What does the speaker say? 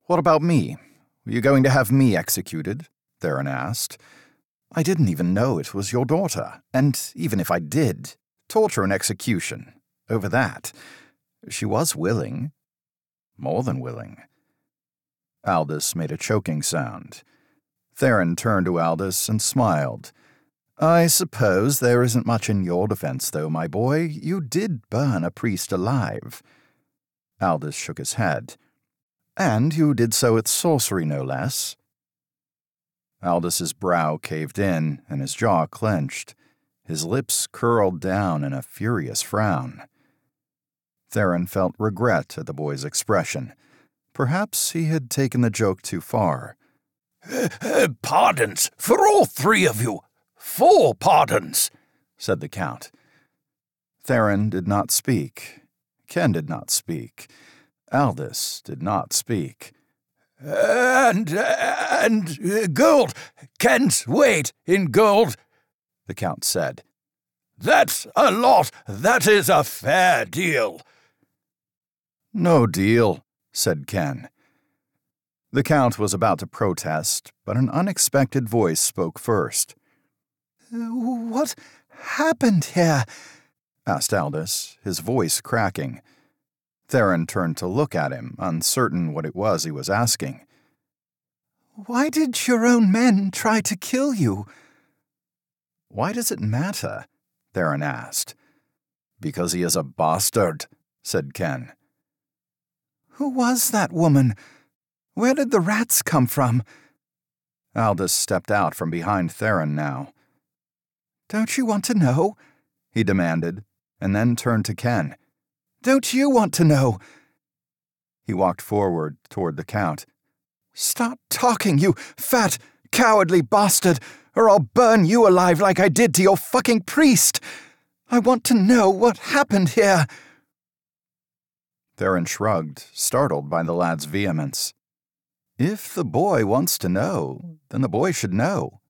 What about me? Were you going to have me executed? Theron asked. I didn't even know it was your daughter, and even if I did, torture and execution. Over that. She was willing. More than willing. Aldous made a choking sound. Theron turned to Aldous and smiled. I suppose there isn't much in your defense, though, my boy. You did burn a priest alive. Aldous shook his head. And you did so with sorcery, no less. Aldous' brow caved in, and his jaw clenched. His lips curled down in a furious frown. Theron felt regret at the boy's expression. Perhaps he had taken the joke too far. Pardons for all three of you. 4 pardons, said the Count. Theron did not speak. Ken did not speak. Aldous did not speak. And gold. Ken's weight in gold, the Count said. That's a lot. That is a fair deal. No deal, said Ken. The Count was about to protest, but an unexpected voice spoke first. What happened here? Asked Aldous, his voice cracking. Theron turned to look at him, uncertain what it was he was asking. Why did your own men try to kill you? Why does it matter? Theron asked. Because he is a bastard, said Ken. Who was that woman? Where did the rats come from? Aldous stepped out from behind Theron now. Don't you want to know? He demanded, and then turned to Ken. Don't you want to know? He walked forward toward the Count. Stop talking, you fat, cowardly bastard, or I'll burn you alive like I did to your fucking priest. I want to know what happened here. Theron shrugged, startled by the lad's vehemence. If the boy wants to know, then the boy should know.